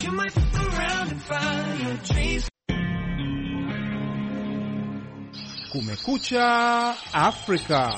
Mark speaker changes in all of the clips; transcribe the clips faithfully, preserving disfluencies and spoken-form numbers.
Speaker 1: Kumekucha Afrika.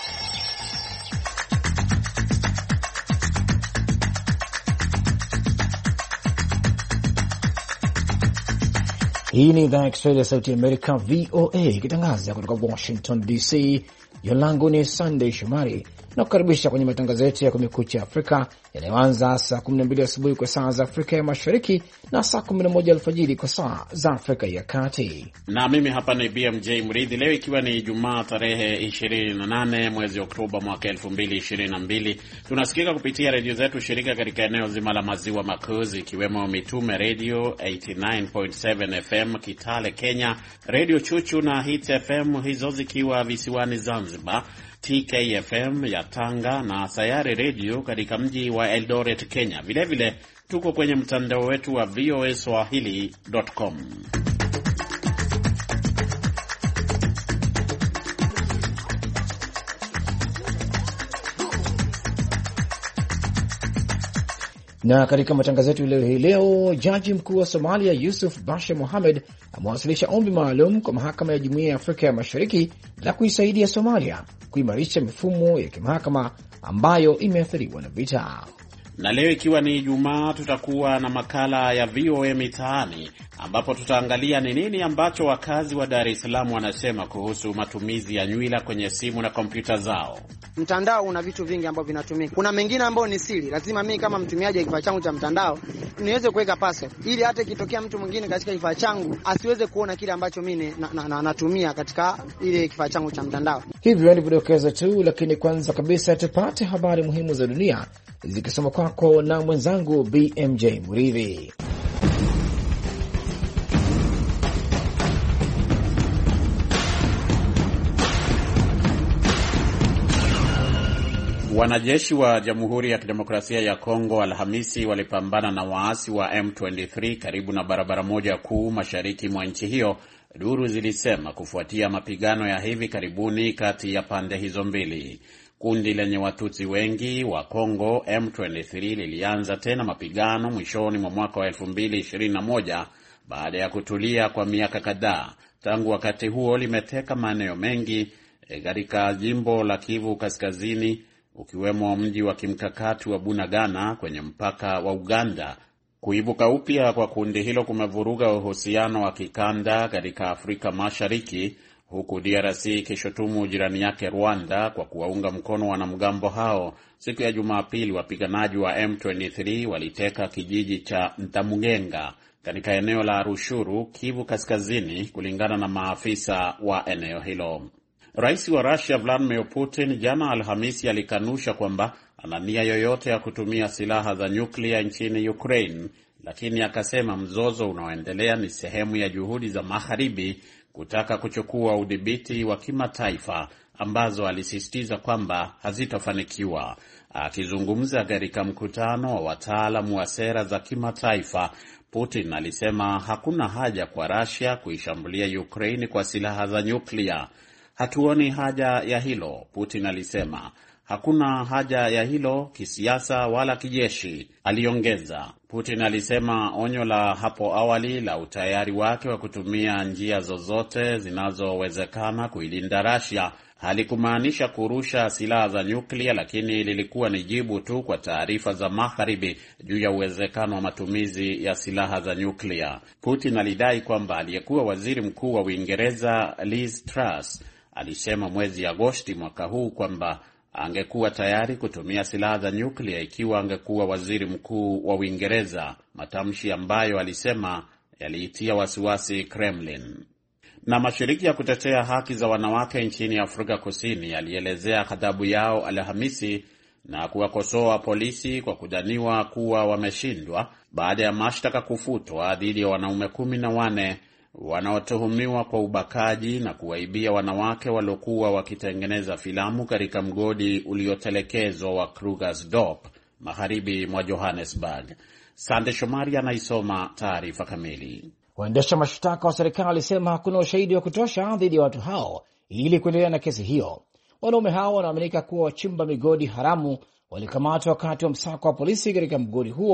Speaker 2: Hii ni idhaa ya Kiswahili ya Sauti ya Amerika, V O A, ikitangaza kutoka Washington D C. Jina langu ni Sunday Shomari na kukaribisha kwenye matangazo yetu ya Kumekucha Afrika yanayoanza saa kumi na mbili asubuhi kwa saa za Afrika ya Mashariki na saa kumi na moja alfajiri kwa saa za Afrika ya Kati.
Speaker 3: Na mimi hapa ni B M J Mridhi. Leo ikiwa ni Ijumaa tarehe ishirini na nane mwezi Oktoba mwaka elfu mbili ishirini na mbili, tunasikika kupitia redio zetu shirika katika eneo zima la maziwa makuu, ikiwemo Mitume Radio themanini na tisa nukta saba F M Kitale Kenya, Radio Chuchu na Hit F M, hizo zikiwa visiwani Zanzibar, T K F M ya Tanga na Sayari Radio katika mji wa Eldoret Kenya. Vile vile tuko kwenye mtandao wetu wa V O A Swahili dot com.
Speaker 2: Na katika matangazo yetu leo hii leo, jaji mkuu wa Somalia Yusuf Bashe Mohamed amewasilisha ombi maalum kwa mahakama ya Jumuiya ya Afrika ya Mashariki la kuisaidia Somalia kuimarisha mifumo ya kimahakama ambayo imeathiriwa na vita.
Speaker 3: Na leo ikiwa ni Ijumaa, tutakuwa na makala ya V O A Mitaani, ambapo tutaangalia ni nini ambacho wakazi wa Dar es Salaam wanasema kuhusu matumizi ya nywila kwenye simu na kompyuta zao.
Speaker 4: Mtandao una vitu vingi ambavyo vinatumika. Kuna mengine ambayo ni siri. Lazima mimi kama mtumiaji wa kifaa changu cha mtandao niweze kuweka password ili hata ikitokea mtu mwingine katika kifaa changu asiweze kuona kile ambacho mimi na, na, na, natumia katika ile kifaa changu cha mtandao.
Speaker 2: Hivyo ni vidokezo tu, lakini kwanza kabisa tupate habari muhimu za dunia zikisoma kwako na mwenzangu B M J Murithi.
Speaker 3: Wanajeshi wa Jamhuri ya Kidemokrasia ya Kongo Alhamisi walipambana na waasi wa M ishirini na tatu karibu na barabara moja kuu mashariki mwa nchi hiyo, duru zilisema, kufuatia mapigano ya hivi karibuni kati ya pande hizo mbili. Kundi lenye Watutsi wengi wa Kongo M ishirini na tatu lilianza tena mapigano mwishoni mwa mwaka wa elfu mbili ishirini na moja baada ya kutulia kwa miaka kadhaa. Tangu wakati huo limeteka maeneo mengi katika jimbo la Kivu Kaskazini, ukiwemo mji wa kimkakati wa Bunagana kwenye mpaka wa Uganda. Kuibuka upya kwa kundi hilo kumevuruga uhusiano wa kikanda katika Afrika Mashariki, huku D R C ikishutumu jirani yake Rwanda kwa kuwaunga mkono wanamgambo hao. Siku ya Jumapili, wapiganaji wa M ishirini na tatu waliteka kijiji cha Ntamugenga katika eneo la Rushuru, Kivu Kaskazini, kulingana na maafisa wa eneo hilo. Rais wa Russia Vladimir Putin jana Alhamisi alikanusha kwamba ana nia yoyote ya kutumia silaha za nyuklia nchini Ukraine, lakini akasema mzozo unaoendelea ni sehemu ya juhudi za Magharibi kutaka kuchukua udhibiti wa kimataifa, ambazo alisisitiza kwamba hazitafanikiwa. Akizungumza katika mkutano wa wataalamu wa sera za kimataifa, Putin alisema hakuna haja kwa Russia kuishambulia Ukraine kwa silaha za nyuklia. Hatuoni haja ya hilo, Putin alisema. Hakuna haja ya hilo kisiasa wala kijeshi, aliongeza. Putin alisema onyo la hapo awali la utayari wake wa kutumia njia zozote zinazowezekana kuilinda Russia halikumaanisha kurusha silaha za nyuklia, lakini lilikuwa ni jibu tu kwa taarifa za Magharibi juu ya uwezekano wa matumizi ya silaha za nyuklia. Putin alidai kwamba aliyekuwa waziri mkuu wa Uingereza Liz Truss alisema mwezi Agosti mwaka huu kwamba angekuwa tayari kutumia silaha za nyuklia ikiwa angekuwa waziri mkuu wa Uingereza, matamshi ambayo alisema yaliitia wasiwasi Kremlin. Na mashirika ya kutetea haki za wanawake nchini Afrika Kusini yalielezea ghadhabu yao Alhamisi na kuwakosoa polisi kwa kudhaniwa kuwa wameshindwa baada ya mashtaka kufutwa dhidi ya wanaume kumi na wane wanaotuhumiwa kwa ubakaji na kuwaibia wanawake waliokuwa wakitengeneza filamu katika mgodi uliotelekezwa wa Krugersdorp magharibi mwa Johannesburg. Sande Shomari anaisoma taarifa kamili.
Speaker 2: Waendesha mashtaka wa serikali walisema hakuna ushahidi wa kutosha dhidi ya watu hao ili kuendelea na kesi hiyo. Wanaume hao wanaaminika kuwa wachimba migodi haramu walikamatwa wakati wa msako wa polisi katika mgodi huo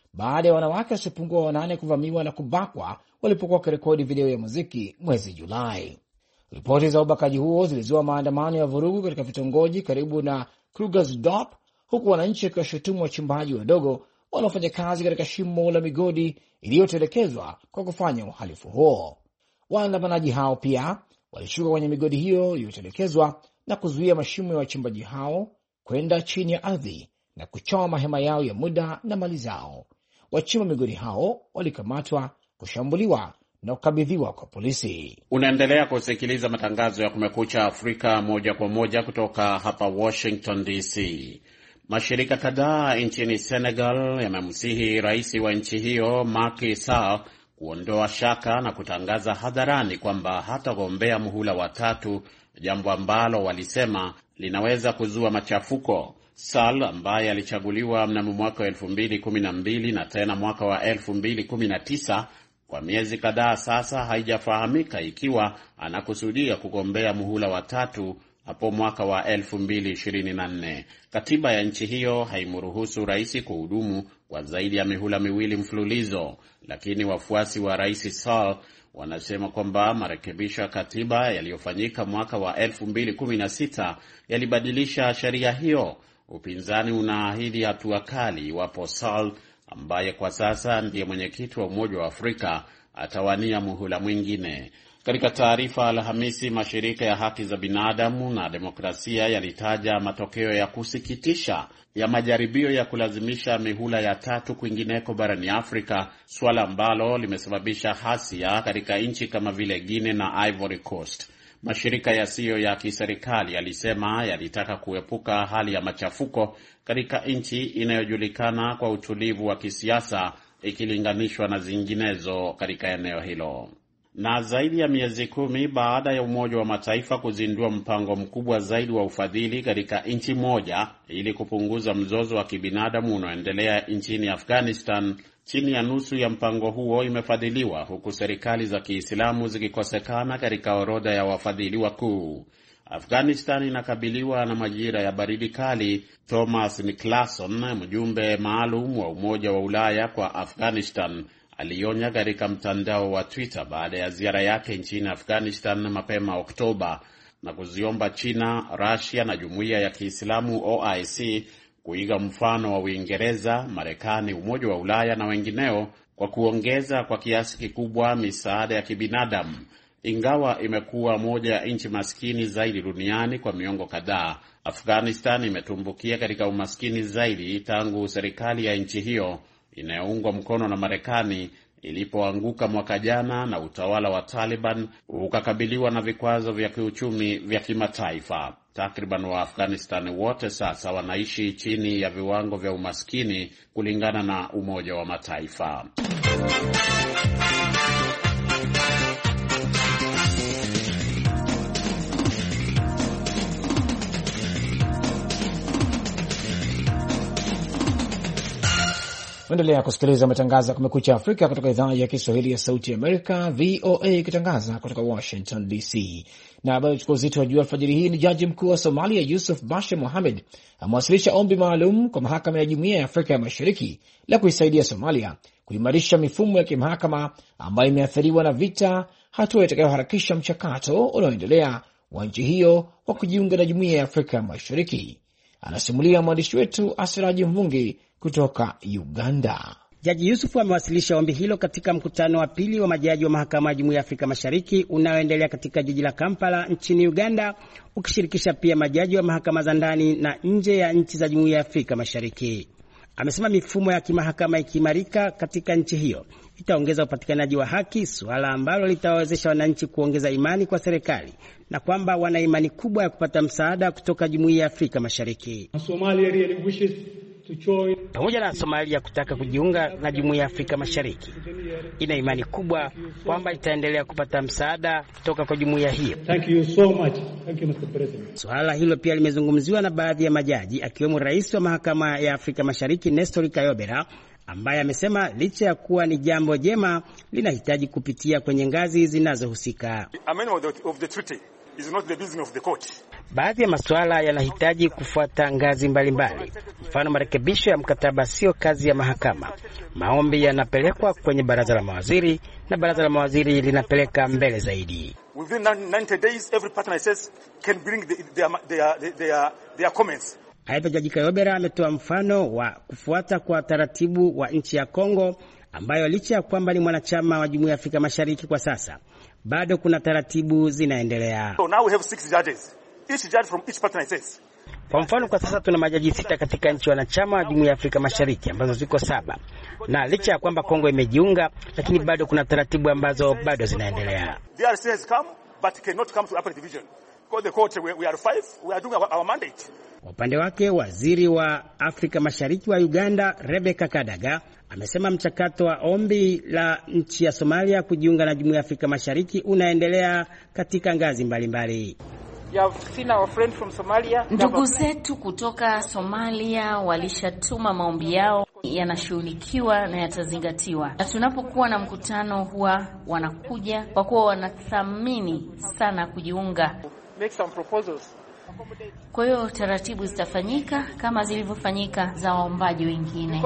Speaker 2: baada ya wanawake wasiopungua wanane kuvamiwa na kubakwa walipokuwa wakirekodi video ya muziki mwezi Julai. Ripoti za ubakaji huo zilizua maandamano ya vurugu katika vitongoji karibu na Krugersdorp, huku wananchi wakiwashutumu wachimbaji wadogo wanaofanya kazi katika shimo la migodi iliyotelekezwa kwa kufanya uhalifu huo. Waandamanaji hao pia walishuka kwenye migodi hiyo iliyotelekezwa na kuzuia mashimo ya wachimbaji hao kwenda chini ya ardhi na kuchoma mahema yao ya muda na mali zao. Wachimba migodi hao walikamatwa, kushambuliwa na kukabidhiwa kwa polisi.
Speaker 3: Unaendelea kusikiliza matangazo ya Kumekucha Afrika moja kwa moja kutoka hapa Washington D C. Mashirika kadhaa nchini Senegal yamemsihi rais wa nchi hiyo Macky Sall kuondoa shaka na kutangaza hadharani kwamba hatagombea muhula wa tatu, jambo ambalo walisema linaweza kuzua machafuko. Sall ambaye alichaguliwa mnamo mwaka wa elfu mbili kumi na mbili na tena mwaka wa elfu mbili kumi na tisa, kwa miezi kadhaa sasa haijafahamika ikiwa anakusudia kugombea muhula wa tatu hapo mwaka wa elfu mbili ishirini na nne. Katiba ya nchi hiyo haimruhusu rais kuhudumu kwa zaidi ya mihula miwili mfululizo, lakini wafuasi wa rais Sall wanasema kwamba marekebisho ya katiba yaliyofanyika mwaka wa elfu mbili kumi na sita yalibadilisha sheria hiyo. Upinzani unaahidi hatua kali iwapo Sall, ambaye kwa sasa ndiye mwenyekiti wa Umoja wa Afrika, atawania muhula mwingine. Katika taarifa Alhamisi, mashirika ya haki za binadamu na demokrasia yalitaja matokeo ya kusikitisha ya majaribio ya kulazimisha mihula ya tatu kwingineko barani Afrika, swala ambalo limesababisha hasia katika nchi kama vile Guinea na Ivory Coast. Mashirika yasiyo ya kiserikali yalisema yalitaka kuepuka hali ya machafuko katika nchi inayojulikana kwa utulivu wa kisiasa ikilinganishwa na zinginezo katika eneo hilo. Na zaidi ya miezi kumi baada ya Umoja wa Mataifa kuzindua mpango mkubwa zaidi wa ufadhili katika nchi moja ili kupunguza mzozo wa kibinadamu unaoendelea nchini Afghanistan, chini ya nusu ya mpango huo imefadhiliwa, huku serikali za Kiislamu zikikosekana katika orodha ya wafadhili wakuu. Afghanistan inakabiliwa na majira ya baridi kali. Thomas Nicholson, mjumbe maalum wa Umoja wa Ulaya kwa Afghanistan, alionya katika mtandao wa Twitter baada ya ziara yake nchini Afghanistan mapema Oktoba, na kuziomba China, Russia na Jumuiya ya Kiislamu O I C kuiga mfano wa Uingereza, Marekani, Umoja wa Ulaya na wengineo kwa kuongeza kwa kiasi kikubwa misaada ya kibinadamu. Ingawa imekuwa moja ya nchi maskini zaidi duniani kwa miongo kadhaa, Afghanistan imetumbukia katika umaskini zaidi tangu serikali ya nchi hiyo inayoungwa mkono na Marekani ilipoanguka mwaka jana na utawala wa Taliban ukakabiliwa na vikwazo vya kiuchumi vya kimataifa. Takriban wa Afghanistan wote sasa wanaishi chini ya viwango vya umaskini kulingana na Umoja wa Mataifa.
Speaker 2: Endelea kusikiliza matangazo ya Kumekucha Afrika kutoka idhaa ya Kiswahili ya Sauti ya Amerika, V O A, ikitangaza kutoka Washington D C. Na habari chukua uzito wa juu alfajiri hii ni jaji mkuu wa Somalia Yusuf Bashe Mohamed amewasilisha ombi maalum kwa mahakama ya Jumuiya ya Afrika ya Mashariki la kuisaidia Somalia kuimarisha mifumo ya kimahakama ambayo imeathiriwa na vita, hatua itakayoharakisha mchakato unaoendelea wa nchi hiyo wa kujiunga na Jumuiya ya Afrika ya Mashariki. Anasimulia mwandishi wetu Asiraji Mvungi kutoka Uganda.
Speaker 5: Jaji Yusufu amewasilisha ombi hilo katika mkutano wa pili wa majaji wa mahakama ya Jumuiya ya Afrika Mashariki unaoendelea katika jiji la Kampala nchini Uganda, ukishirikisha pia majaji wa mahakama za ndani na nje ya nchi za Jumuiya ya Afrika Mashariki. Amesema mifumo ya kimahakama ikiimarika katika nchi hiyo itaongeza upatikanaji wa haki, suala ambalo litawawezesha wananchi kuongeza imani kwa serikali, na kwamba wana imani kubwa ya kupata msaada kutoka Jumuiya ya Afrika Mashariki.
Speaker 6: Somalia really wishes to join.
Speaker 5: Pamoja na Somalia kutaka kujiunga na Jumuiya ya Afrika Mashariki, ina imani kubwa kwamba itaendelea kupata msaada kutoka kwa jumuiya hiyo.
Speaker 6: Thank you so much. Thank you, Mister President.
Speaker 5: Suala hilo pia limezungumziwa na baadhi ya majaji, akiwemo Rais wa Mahakama ya Afrika Mashariki Nestor Kayobera, ambaye amesema licha ya kuwa ni jambo jema linahitaji kupitia kwenye ngazi zinazohusika.
Speaker 7: Amendment of the treaty is not the business of the court.
Speaker 5: Baadhi ya masuala yanahitaji kufuata ngazi mbalimbali. Mfano, marekebisho ya mkataba sio kazi ya mahakama. Maombi yanapelekwa kwenye baraza la mawaziri na baraza la mawaziri linapeleka mbele zaidi.
Speaker 7: Within ninety days every partner says can bring the, their, their, their, their comments.
Speaker 5: Aidha, Jaji Kayobera ametoa mfano wa kufuata kwa taratibu wa nchi ya Kongo ambayo licha ya kwamba ni mwanachama wa Jumuiya ya Afrika Mashariki kwa sasa, bado kuna taratibu zinaendelea.
Speaker 7: So now we have six judges. Each judge from each partner says.
Speaker 5: Kwa mfano, kwa sasa tuna majaji sita katika nchi wanachama wa Jumuiya ya Afrika Mashariki ambazo ziko saba. Na licha ya kwamba Kongo imejiunga, lakini bado kuna taratibu ambazo bado zinaendelea.
Speaker 7: D R C has come but cannot come to upper division. Because the court we, we are five, we are doing our, our mandate.
Speaker 5: Kwa upande wake, waziri wa Afrika Mashariki wa Uganda, Rebecca Kadaga, amesema mchakato wa ombi la nchi ya Somalia kujiunga na Jumuiya ya Afrika Mashariki unaendelea katika ngazi mbalimbali.
Speaker 8: Ndugu zetu kutoka Somalia walishatuma maombi yao, yanashughulikiwa na yatazingatiwa. Na tunapokuwa na mkutano huwa wanakuja kwa kuwa wanathamini sana kujiunga. Kwa hiyo taratibu zitafanyika kama zilivyofanyika za waombaji wengine.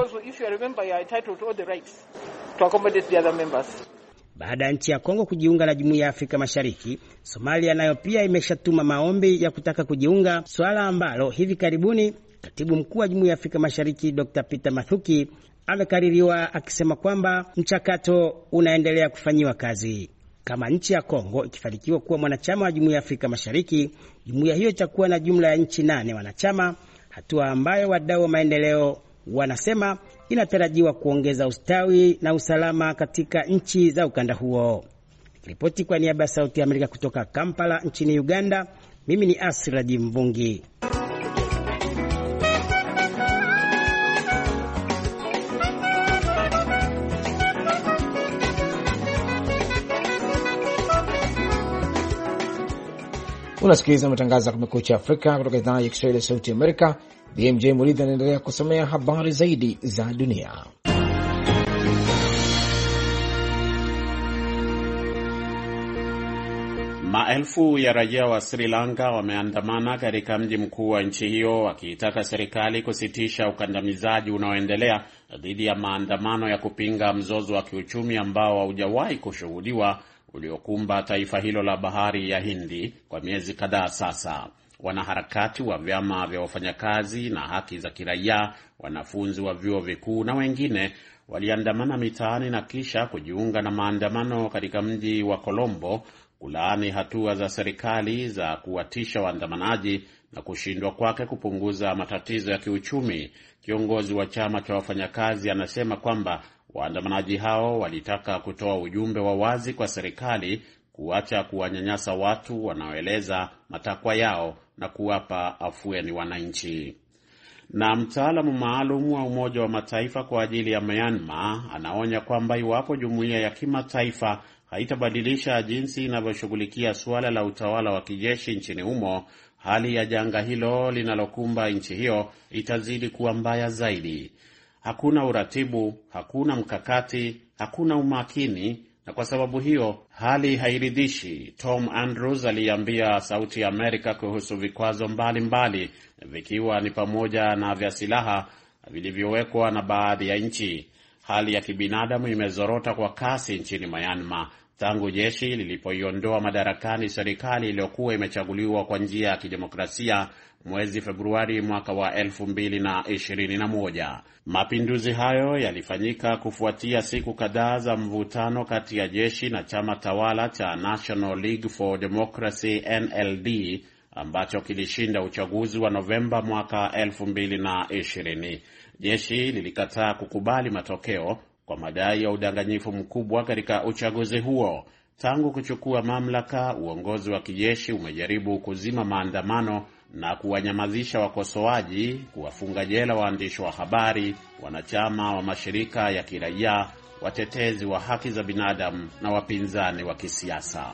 Speaker 5: Baada ya nchi ya Kongo kujiunga na Jumuiya ya Afrika Mashariki, Somalia nayo pia imeshatuma maombi ya kutaka kujiunga, swala ambalo hivi karibuni Katibu Mkuu wa Jumuiya ya Afrika Mashariki Doctor Peter Mathuki amekaririwa akisema kwamba mchakato unaendelea kufanyiwa kazi. Kama nchi ya Kongo ikifanikiwa kuwa mwanachama wa Jumuiya ya Afrika Mashariki, jumuiya hiyo itakuwa na jumla ya nchi nane wanachama, hatua ambayo wadau wa maendeleo wanasema inatarajiwa kuongeza ustawi na usalama katika nchi za ukanda huo. Ripoti kwa niaba ya Sauti ya Amerika kutoka Kampala nchini Uganda, mimi ni Asraji Mvungi.
Speaker 2: Unasikiliza matangazo ya Kumekucha Afrika kutoka idhaa ya Kiswahili ya Sauti ya Amerika. B M J Muridhi anaendelea kusomea habari zaidi za dunia.
Speaker 3: Maelfu ya raia wa Sri Lanka wameandamana katika mji mkuu wa nchi hiyo wakiitaka serikali kusitisha ukandamizaji unaoendelea dhidi ya maandamano ya kupinga mzozo wa kiuchumi ambao haujawahi kushuhudiwa uliokumba taifa hilo la bahari ya Hindi kwa miezi kadhaa sasa. Wanaharakati wa vyama vya wafanyakazi na haki za kiraia, wanafunzi wa vyuo vikuu na wengine waliandamana mitaani na kisha kujiunga na maandamano katika mji wa Colombo kulaani hatua za serikali za kuwatisha waandamanaji na kushindwa kwake kupunguza matatizo ya kiuchumi. Kiongozi wa chama cha wafanyakazi anasema kwamba waandamanaji hao walitaka kutoa ujumbe wa wazi kwa serikali kuacha kuwanyanyasa watu wanaoeleza matakwa yao na kuwapa afueni wananchi. Na mtaalamu maalum wa Umoja wa Mataifa kwa ajili ya Myanmar anaonya kwamba iwapo jumuiya ya kimataifa haitabadilisha jinsi inavyoshughulikia suala la utawala wa kijeshi nchini humo, hali ya janga hilo linalokumba nchi hiyo itazidi kuwa mbaya zaidi. Hakuna uratibu, hakuna mkakati, hakuna umakini, na kwa sababu hiyo hali hairidhishi. Tom Andrews aliambia Sauti ya Amerika kuhusu vikwazo mbalimbali, vikiwa ni pamoja na vya silaha vilivyowekwa na baadhi ya nchi. Hali ya kibinadamu imezorota kwa kasi nchini Myanmar tangu jeshi lilipoiondoa madarakani serikali iliyokuwa imechaguliwa kwa njia ya kidemokrasia mwezi Februari mwaka wa elfu mbili na ishirini na moja. Mapinduzi hayo yalifanyika kufuatia siku kadhaa za mvutano kati ya jeshi na chama tawala cha National League for Democracy N L D ambacho kilishinda uchaguzi wa Novemba mwaka elfu mbili na ishirini. Jeshi lilikataa kukubali matokeo kwa madai ya udanganyifu mkubwa katika uchaguzi huo. Tangu kuchukua mamlaka, uongozi wa kijeshi umejaribu kuzima maandamano na kuwanyamazisha wakosoaji, kuwafunga jela waandishi wa habari, wanachama wa mashirika ya kiraia, watetezi wa haki za binadamu na wapinzani wa kisiasa.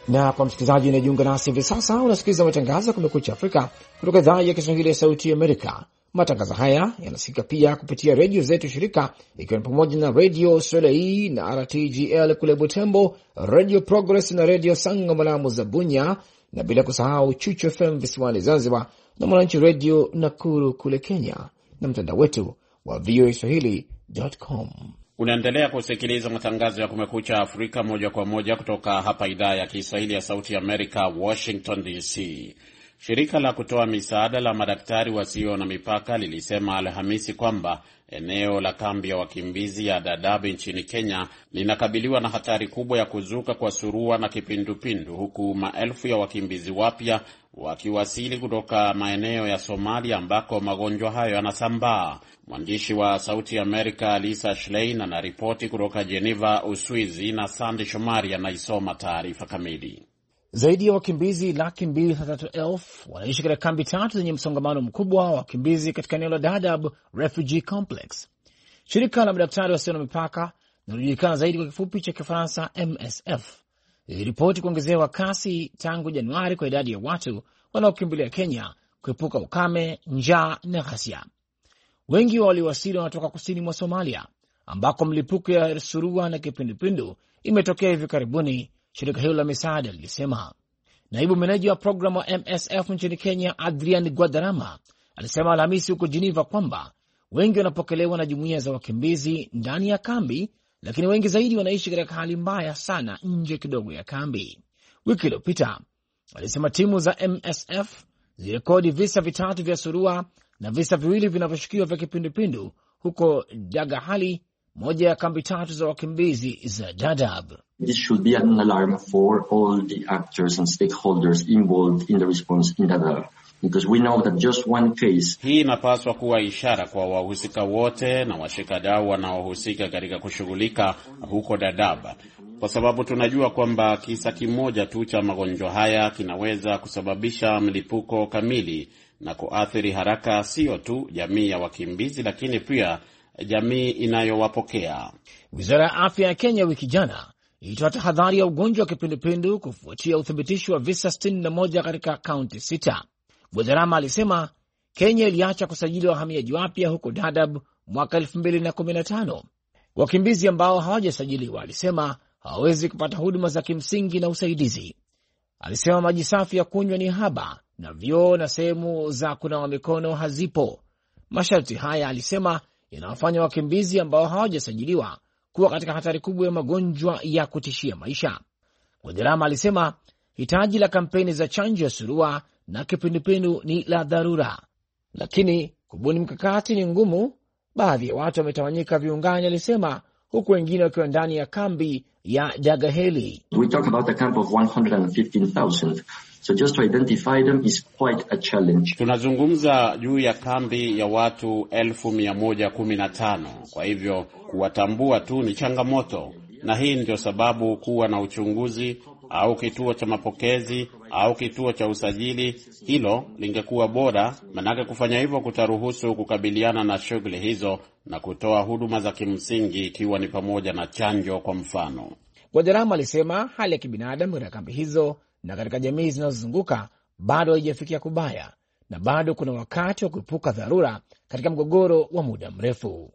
Speaker 2: Na kwa msikilizaji unajiunga nasi hivi sasa, unasikiliza matangazo ya Kumekucha Afrika kutoka idhaa ya Kiswahili ya Sauti ya Amerika. Matangazo haya yanasikika pia kupitia redio zetu shirika, ikiwa ni pamoja na Radio Soleil na R T G L kule Butembo, Radio Progress na Radio Sango Malamu za Bunya, na bila kusahau Chuchu F M visiwani Zanzibar na Mwananchi Radio Nakuru kule Kenya, na mtandao wetu wa v o a swahili dot com.
Speaker 3: Unaendelea kusikiliza matangazo ya Kumekucha Afrika moja kwa moja kutoka hapa idhaa ya Kiswahili ya Sauti ya Amerika, Washington D C. Shirika la kutoa misaada la Madaktari Wasio na Mipaka lilisema Alhamisi kwamba eneo la kambi ya wakimbizi ya Dadaab nchini Kenya linakabiliwa na hatari kubwa ya kuzuka kwa surua na kipindupindu, huku maelfu ya wakimbizi wapya wakiwasili kutoka maeneo ya Somalia ambako magonjwa hayo yanasambaa. Mwandishi wa Sauti ya Amerika Lisa Schlein anaripoti kutoka Geneva, Uswizi, na Sandy Shomari anaisoma taarifa kamili.
Speaker 2: Zaidi ya wakimbizi laki mbili na tatu elfu wanaishi katika kambi tatu zenye msongamano mkubwa wa wakimbizi katika eneo la Dadaab Refugee Complex. Shirika la Madaktari Wasio na Mipaka, linalojulikana zaidi kwa kifupi cha Kifaransa M S F, liliripoti kuongezewa kasi tangu Januari kwa idadi ya watu wanaokimbilia Kenya kuepuka ukame, njaa na ghasia. Wengi wa waliowasili wanatoka kusini mwa Somalia, ambako mlipuko ya surua na kipindupindu imetokea hivi karibuni, shirika hilo la misaada lilisema. Naibu meneja wa programu wa M S F nchini Kenya, Adrian Guadarama, alisema Alhamisi huko Geneva kwamba wengi wanapokelewa na jumuiya za wakimbizi ndani ya kambi, lakini wengi zaidi wanaishi katika hali mbaya sana nje kidogo ya kambi. Wiki iliyopita alisema timu za M S F zirekodi visa vitatu vya surua na visa viwili vinavyoshukiwa vya kipindupindu huko Dagahali, moja ya kambi tatu za wakimbizi za Dadaab.
Speaker 9: This should be an alarm for all the actors and stakeholders involved in the response in Dadaab, because we know that just one case.
Speaker 3: Hii inapaswa kuwa ishara kwa wahusika wote na washikadau wanaohusika katika kushughulika huko Dadaab, kwa sababu tunajua kwamba kisa kimoja tu cha magonjwa haya kinaweza kusababisha mlipuko kamili na kuathiri haraka sio tu jamii ya wakimbizi, lakini pia jamii inayowapokea.
Speaker 2: Wizara ya Afya ya Kenya wiki jana ilitoa tahadhari ya ugonjwa wa kipindupindu kufuatia uthibitisho wa visa sitini na moja katika kaunti sita. Bwadharama alisema Kenya iliacha kusajili wahamiaji wapya huko Dadaab mwaka elfu mbili na kumi na tano. Wakimbizi ambao hawajasajiliwa, alisema, hawawezi kupata huduma za kimsingi na usaidizi. Alisema maji safi ya kunywa ni haba na vyoo na sehemu za kunawa mikono hazipo. Masharti haya, alisema, yanawafanya wakimbizi ambao hawajasajiliwa kuwa katika hatari kubwa ya magonjwa ya kutishia maisha. Bwadharama alisema hitaji la kampeni za chanjo ya surua na kipindupindu ni la dharura, lakini kubuni mkakati ni ngumu. Baadhi ya watu wametawanyika viungani, alisema, huku wengine wakiwa ndani ya kambi ya Dagaheli.
Speaker 9: We talk about a camp of one hundred fifteen thousand. So just to identify them is quite a challenge.
Speaker 3: Tunazungumza juu ya kambi ya watu elfu mia moja kumi na tano. Kwa hivyo kuwatambua tu ni changamoto, na hii ndio sababu kuwa na uchunguzi au kituo cha mapokezi au kituo cha usajili, hilo lingekuwa bora, manake kufanya hivyo kutaruhusu kukabiliana na shughuli hizo na kutoa huduma za kimsingi, ikiwa ni pamoja na chanjo kwa mfano.
Speaker 2: Bwadharama alisema hali ya kibinadamu katika kambi hizo na katika jamii zinazozunguka bado haijafikia kubaya, na bado kuna wakati wa kuepuka dharura katika mgogoro wa muda mrefu.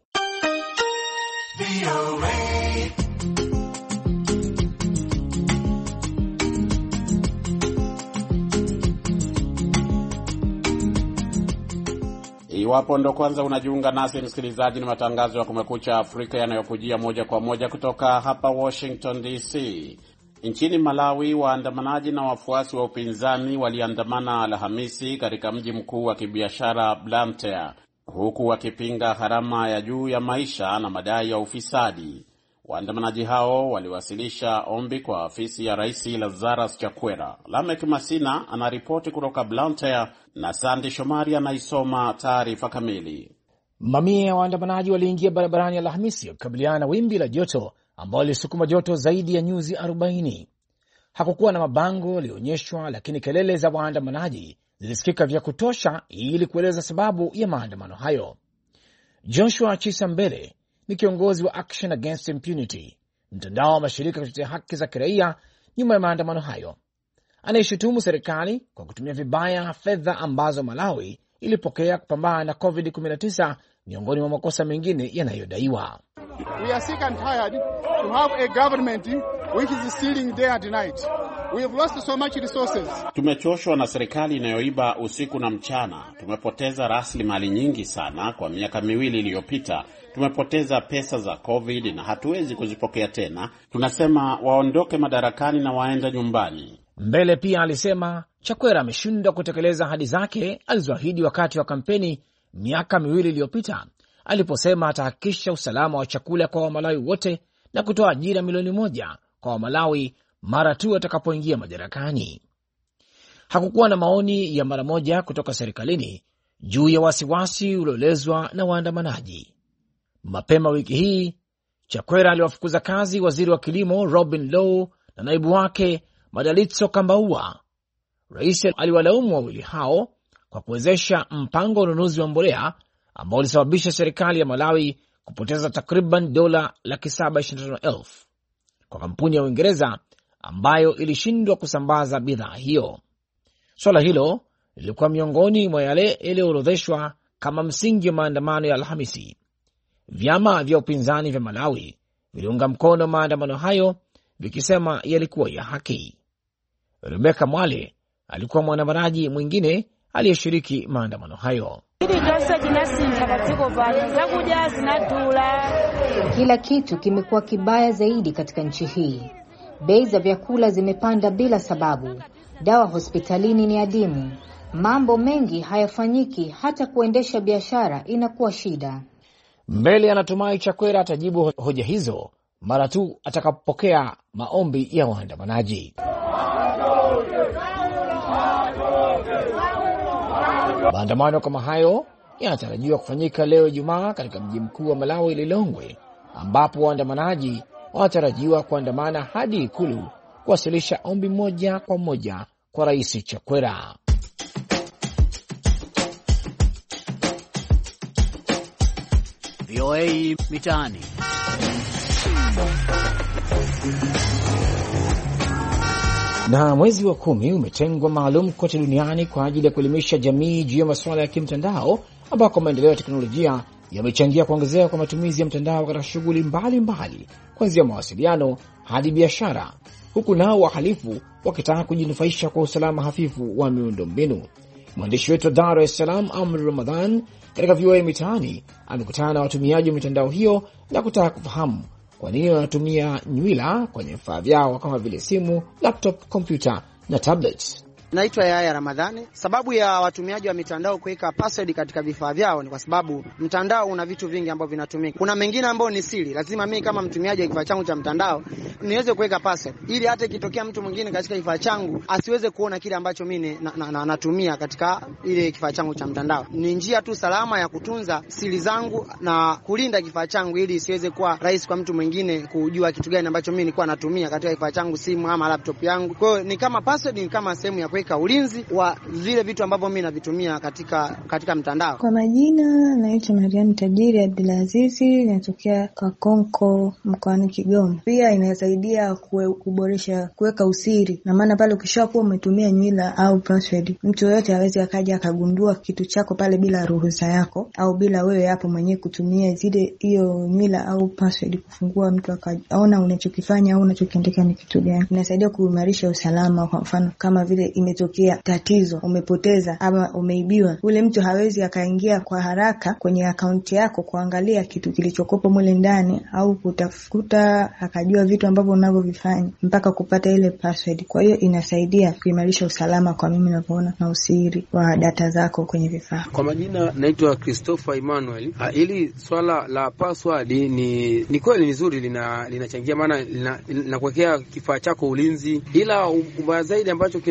Speaker 3: Iwapo ndo kwanza unajiunga nasi, msikilizaji, ni matangazo ya Kumekucha Afrika yanayokujia moja kwa moja kutoka hapa Washington D C. Nchini Malawi, waandamanaji na wafuasi wa upinzani waliandamana Alhamisi katika mji mkuu wa kibiashara Blantyre, huku wakipinga gharama ya juu ya maisha na madai ya ufisadi. Waandamanaji hao waliwasilisha ombi kwa afisi ya Rais Lazarus Chakwera. Lamek Masina anaripoti kutoka Blantyre na Sandy Shomari anaisoma taarifa kamili.
Speaker 2: Mamia ya waandamanaji waliingia barabarani Alhamisi kukabiliana na wimbi la joto ambao lilisukuma joto zaidi ya nyuzi arobaini. Hakukuwa na mabango yaliyoonyeshwa, lakini kelele za waandamanaji zilisikika vya kutosha ili kueleza sababu ya maandamano hayo. Joshua Chisambele ni kiongozi wa Action Against Impunity, mtandao wa mashirika kutetea haki za kiraia nyuma ya maandamano hayo. anayeshutumu serikali kwa kutumia vibaya fedha ambazo Malawi ilipokea kupambana na covid kumi na tisa miongoni mwa makosa mengine yanayodaiwa.
Speaker 10: We are sick and tired to have a government which is stealing day and night. We have lost so much resources.
Speaker 3: Tumechoshwa na serikali inayoiba usiku na mchana. Tumepoteza rasilimali nyingi sana kwa miaka miwili iliyopita. Tumepoteza pesa za COVID na hatuwezi kuzipokea tena. Tunasema waondoke madarakani na waende nyumbani.
Speaker 2: Mbele pia alisema Chakwera ameshindwa kutekeleza ahadi zake alizoahidi wakati wa kampeni miaka miwili iliyopita, aliposema atahakikisha usalama wa chakula kwa Wamalawi wote na kutoa ajira milioni moja kwa Wamalawi mara tu atakapoingia madarakani. Hakukuwa na maoni ya mara moja kutoka serikalini juu ya wasiwasi ulioelezwa na waandamanaji. Mapema wiki hii, Chakwera aliwafukuza kazi waziri wa kilimo Robin Low na naibu wake Madalitso Kambaua. Rais aliwalaumu wawili hao kwa kuwezesha mpango wa ununuzi wa mbolea ambao ulisababisha serikali ya Malawi kupoteza takriban dola laki saba ishirini na tano elfu kwa kampuni ya Uingereza ambayo ilishindwa kusambaza bidhaa hiyo. Swala hilo lilikuwa miongoni mwa yale yaliyoorodheshwa kama msingi wa maandamano ya Alhamisi. Vyama vya upinzani vya Malawi viliunga mkono maandamano hayo vikisema yalikuwa ya haki. Rebecca Mwale alikuwa mwandamanaji mwingine aliyeshiriki maandamano hayo.
Speaker 11: Kila kitu kimekuwa kibaya zaidi katika nchi hii. Bei za vyakula zimepanda bila sababu. Dawa hospitalini ni adimu. Mambo mengi hayafanyiki, hata kuendesha biashara inakuwa shida.
Speaker 2: Mbele anatumai Chakwera atajibu hoja hizo mara tu atakapopokea maombi ya waandamanaji. Maandamano kama hayo yanatarajiwa kufanyika leo Ijumaa katika mji mkuu wa Malawi, Lilongwe, ambapo waandamanaji wanatarajiwa kuandamana hadi ikulu kuwasilisha ombi moja kwa moja kwa Rais Chakwera.
Speaker 12: V O A Mitaani.
Speaker 2: Na mwezi wa kumi umetengwa maalum kote duniani kwa ajili ya kuelimisha jamii juu ya masuala ya kimtandao, ambako maendeleo ya teknolojia yamechangia kuongezeka kwa matumizi ya mtandao katika shughuli mbalimbali, kuanzia mawasiliano hadi biashara, huku nao wahalifu wakitaka kujinufaisha kwa usalama hafifu wa miundombinu. Mwandishi wetu wa Dar es Salaam, Amri Ramadhan, katika V O A Mitaani amekutana na watumiaji wa mitandao hiyo na kutaka kufahamu kwa nini wanatumia nywila kwenye vifaa vyao kama vile simu, laptop, kompyuta na tablets.
Speaker 4: Naitwa Yaya Ramadhani. Sababu ya watumiaji wa mitandao kuweka password katika vifaa vyao ni kwa sababu mtandao una vitu vingi ambavyo vinatumika. Kuna mengine ambayo ni siri. Lazima mimi kama mtumiaji wa kifaa changu cha mtandao niweze kuweka password ili hata ikitokea mtu mwingine katika kifaa changu asiweze kuona kile ambacho mimi na, na, na, natumia katika ile kifaa changu cha mtandao. Ni njia tu salama ya kutunza siri zangu na kulinda kifaa changu ili isiweze kuwa rahisi kwa mtu mwingine kujua kitu gani ambacho mimi nilikuwa natumia katika kifaa changu, simu ama laptop yangu. Kwa hiyo ni kama password, ni kama sehemu ya kuweka ulinzi wa vile vitu ambavyo mimi navitumia katika katika mtandao.
Speaker 13: Kwa majina naitwa Mariam Tajiri Abdulazizi, natokea Kakonko mkoani Kigoma. Pia inasaidia kuboresha kuweka usiri, na maana pale ukishakuwa umetumia nywila au password, mtu yote hawezi akaja akagundua kitu chako pale bila ruhusa yako au bila wewe hapo mwenyewe kutumia zile hiyo nywila au password kufungua, mtu akaona unachokifanya au unachokiandika ni kitu gani. Inasaidia kuimarisha usalama. Kwa mfano kama vile imetokea tatizo, umepoteza ama umeibiwa, ule mtu hawezi akaingia kwa haraka kwenye akaunti yako kuangalia kitu kilichokopo mule ndani au kutafuta akajua vitu ambavyo unavyovifanya mpaka kupata ile password. Kwa hiyo inasaidia kuimarisha usalama kwa mimi ninapoona na usiri wa data zako kwenye vifaa.
Speaker 14: Kwa majina naitwa Christopher Emmanuel. Ha, ili swala la password ni ni kweli nzuri, lina linachangia maana linakuwekea lina kifaa chako ulinzi, ila ubaya zaidi ambacho kinacho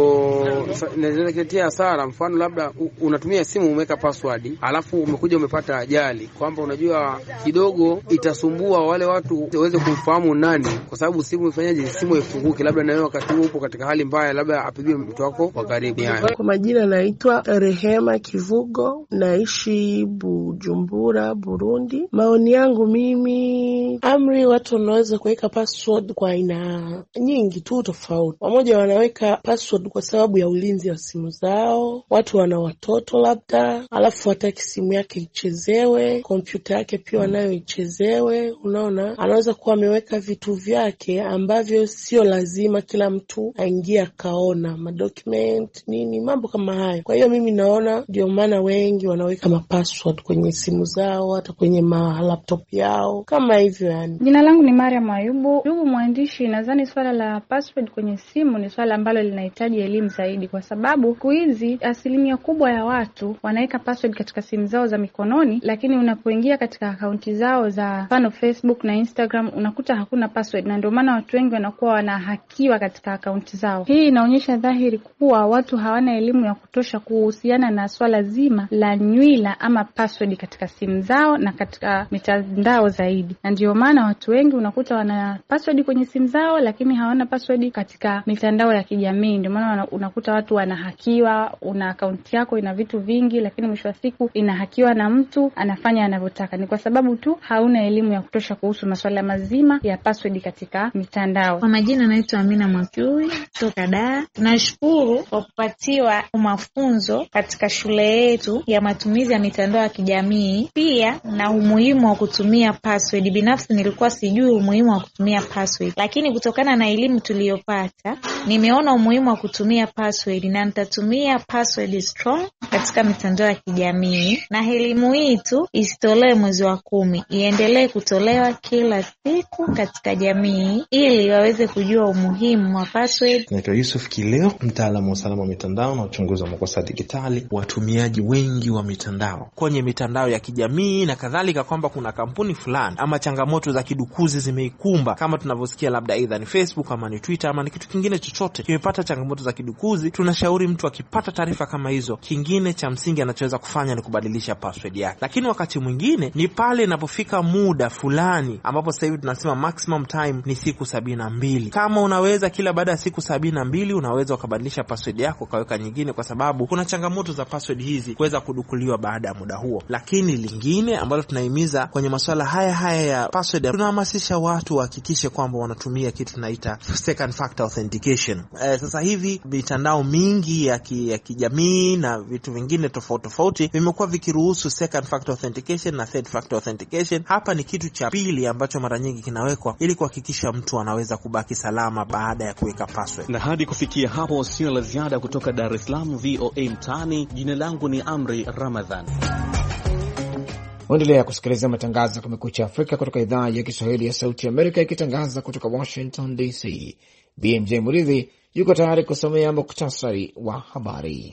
Speaker 14: ndio inaletea hasara. Mfano labda unatumia simu umeweka password, alafu umekuja umepata ajali, kwamba unajua kidogo itasumbua wale watu waweze kumfahamu nani, kwa sababu simu ifanyaje, simu ifunguke, labda na wewe wakati upo katika hali mbaya, labda apigie mtu wako wa karibu.
Speaker 15: Kwa majina naitwa Rehema Kivugo, naishi Bujumbura, Burundi. Maoni yangu mimi, amri watu wanaweza kuweka password kwa aina nyingi tu tofauti. Wamoja wanaweka password kwa sababu ya ulinzi wa simu zao, watu wana watoto labda, alafu hataki simu yake ichezewe, kompyuta yake pia wanayo ichezewe. Unaona, anaweza kuwa ameweka vitu vyake ambavyo sio lazima kila mtu aingie kaona, madocument nini, mambo kama hayo. Kwa hiyo mimi naona ndio maana wengi wanaweka mapassword kwenye simu zao, hata kwenye ma laptop yao kama hivyo yani.
Speaker 16: Jina langu ni Mariam Ayubu. Ndugu mwandishi, nadhani swala la password kwenye simu ni swala ambalo linahitaji elimu zaidi, kwa sababu kuizi asilimia kubwa ya watu wanaweka password katika simu zao za mikononi, lakini unapoingia katika akaunti zao za mfano Facebook na Instagram unakuta hakuna password, na ndio maana watu wengi wanakuwa wanahakiwa katika akaunti zao. Hii inaonyesha dhahiri kuwa watu hawana elimu ya kutosha kuhusiana na swala zima la nywila ama password katika simu zao na katika mitandao zaidi. Na ndio maana watu wengi unakuta wana password kwenye simu zao lakini hawana password katika mitandao ya kijamii. Ndio maana unakuta watu wanahakiwa, una akaunti yako ina vitu vingi lakini mwisho wa siku inahakiwa na mtu anafanya anavyotaka. Ni kwa sababu tu hauna elimu ya kutosha kuhusu masuala mazima ya password katika mitandao.
Speaker 17: Kwa majina naitwa Amina Mwakui kutoka Dar. Nashukuru kwa kupatiwa mafunzo katika shule yetu ya matumizi ya mitandao ya kijamii, pia na umuhimu wa kutumia password. Binafsi nilikuwa sijui umuhimu wa kutumia password, lakini kutokana na elimu tuliyopata nimeona umuhimu wa kutumia password na nitatumia password strong katika mitandao ya kijamii. Na elimu hii tu isitolewe mwezi wa kumi, iendelee kutolewa kila siku katika jamii ili waweze kujua umuhimu wa password.
Speaker 18: Naitwa Yusuf Kileo, mtaalamu wa usalama wa mitandao na uchunguzi wa makosa digitali. Watumiaji wengi wa mitandao kwenye mitandao ya kijamii na kadhalika, kwamba kuna kampuni fulani ama changamoto za kidukuzi zimeikumba, kama tunavyosikia labda aidha ni Facebook ama ni Twitter ama ni kitu kingine chochote kimepata changamoto za kidukuzi, tunashauri mtu akipata taarifa kama hizo, kingine cha msingi anachoweza kufanya ni kubadilisha password yake. Lakini wakati mwingine ni pale inapofika muda fulani ambapo sasa hivi tunasema maximum time ni siku sabini na mbili. Kama unaweza kila baada ya siku sabini na mbili unaweza ukabadilisha password yako kaweka nyingine, kwa sababu kuna changamoto za password hizi kuweza kudukuliwa baada ya muda huo. Lakini lingine ambalo tunahimiza kwenye masuala haya haya ya password, tunahamasisha watu wahakikishe kwamba wanatumia kitu tunaita second factor authentication. Eh, sasa hivi mitandao mingi ya, ki, ya kijamii na vitu vingine tofauti tofauti vimekuwa vikiruhusu second factor authentication na third factor authentication. Hapa ni kitu cha pili ambacho mara nyingi kinawekwa ili kuhakikisha mtu anaweza kubaki salama baada ya kuweka password.
Speaker 19: Na hadi kufikia hapo sio la ziada kutoka Dar es Salaam V O A mtaani. Jina langu ni Amri Ramadhan.
Speaker 2: Endelea kusikiliza matangazo ya Kumekucha Afrika kutoka idhaa ya Kiswahili ya Sauti ya Amerika, ikitangaza kutoka Washington D C. B M J Muridhi yuko tayari kusomea muktasari wa habari.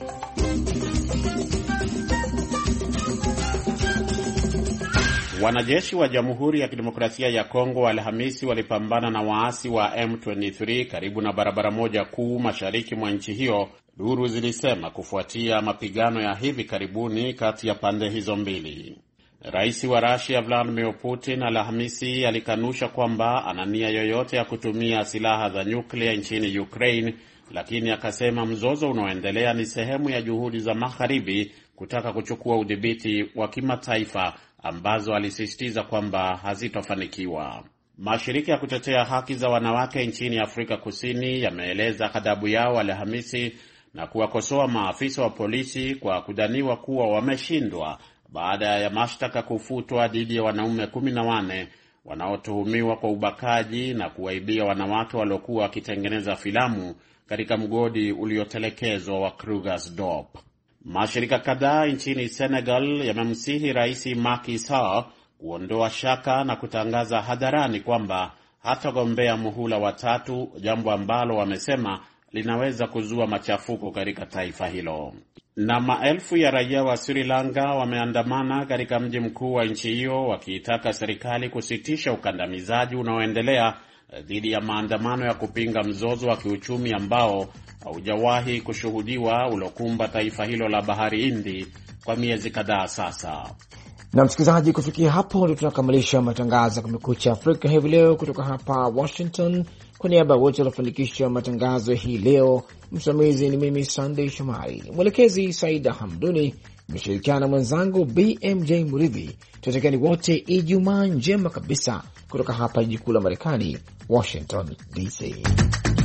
Speaker 3: Wanajeshi wa Jamhuri ya Kidemokrasia ya Kongo Alhamisi walipambana na waasi wa M ishirini na tatu karibu na barabara moja kuu mashariki mwa nchi hiyo, duru zilisema, kufuatia mapigano ya hivi karibuni kati ya pande hizo mbili. Rais wa Russia Vladimir Putin Alhamisi alikanusha kwamba ana nia yoyote ya kutumia silaha za nyuklia nchini Ukraine, lakini akasema mzozo unaoendelea ni sehemu ya juhudi za Magharibi kutaka kuchukua udhibiti wa kimataifa ambazo alisisitiza kwamba hazitofanikiwa. Mashirika ya kutetea haki za wanawake nchini Afrika Kusini yameeleza ghadhabu yao Alhamisi na kuwakosoa maafisa wa polisi kwa kudhaniwa kuwa wameshindwa baada ya mashtaka kufutwa dhidi ya wanaume kumi na wanne wanaotuhumiwa kwa ubakaji na kuwaibia wanawake waliokuwa wakitengeneza filamu katika mgodi uliotelekezwa wa Krugersdorp. Mashirika kadhaa nchini Senegal yamemsihi Rais Macky Sall kuondoa shaka na kutangaza hadharani kwamba hatagombea muhula wa tatu, jambo ambalo wamesema linaweza kuzua machafuko katika taifa hilo. Na maelfu ya raia wa Sri Lanka wameandamana katika mji mkuu wa nchi hiyo wakiitaka serikali kusitisha ukandamizaji unaoendelea dhidi ya maandamano ya kupinga mzozo wa kiuchumi ambao haujawahi kushuhudiwa ulokumba taifa hilo la Bahari Hindi kwa miezi kadhaa sasa.
Speaker 2: Na msikilizaji, kufikia hapo ndio tunakamilisha matangazo ya Kumekucha Afrika hivi leo kutoka hapa Washington. Kwa niaba wote waliofanikisha matangazo hii leo, msimamizi ni mimi Sunday Shomari, mwelekezi Saida Hamduni, nimeshirikiana mwenzangu B M J Muridhi. Tunatakeni wote Ijumaa njema kabisa kutoka hapa jiji kuu la Marekani, Washington D C.